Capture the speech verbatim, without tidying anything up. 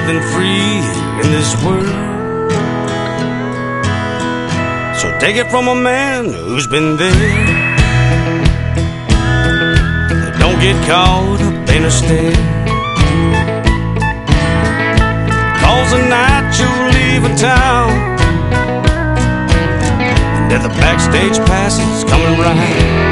nothing free in this world. So take it from a man who's been there. Don't get caught up in a stare. Cause the night you'll leave a town, and that the backstage pass is coming right